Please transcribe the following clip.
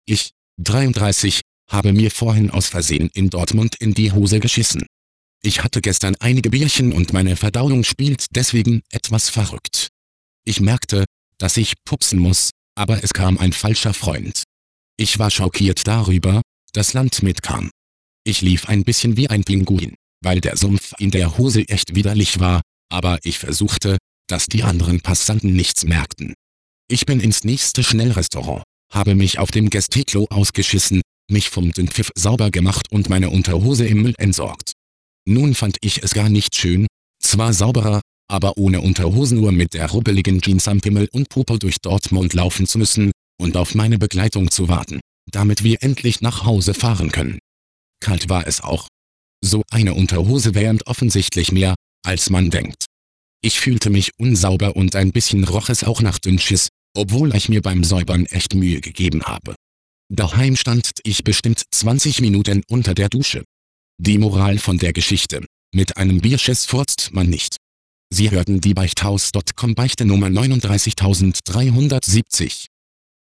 Ich, 33, habe mir vorhin aus Versehen in Dortmund in die Hose geschissen. Ich hatte gestern einige Bierchen und meine Verdauung spielt deswegen etwas verrückt. Ich merkte, dass ich pupsen muss, aber es kam ein falscher Freund. Ich war schockiert darüber, dass Land mitkam. Ich lief ein bisschen wie ein Pinguin, weil der Sumpf in der Hose echt widerlich war, aber ich versuchte, dass die anderen Passanten nichts merkten. Ich bin ins nächste Schnellrestaurant, habe mich auf dem Gästeklo ausgeschissen, mich vom Dünnpfiff sauber gemacht und meine Unterhose im Müll entsorgt. Nun fand ich es gar nicht schön, zwar sauberer, aber ohne Unterhosen nur mit der rubbeligen Jeans am Pimmel und Popo durch Dortmund laufen zu müssen und auf meine Begleitung zu warten, damit wir endlich nach Hause fahren können. Kalt war es auch. So eine Unterhose wärmt offensichtlich mehr, als man denkt. Ich fühlte mich unsauber und ein bisschen roch es auch nach Dünnschiss, obwohl ich mir beim Säubern echt Mühe gegeben habe. Daheim stand ich bestimmt 20 Minuten unter der Dusche. Die Moral von der Geschichte: Mit einem Bierschiss furzt man nicht. Sie hörten die Beichthaus.com Beichte Nummer 39370.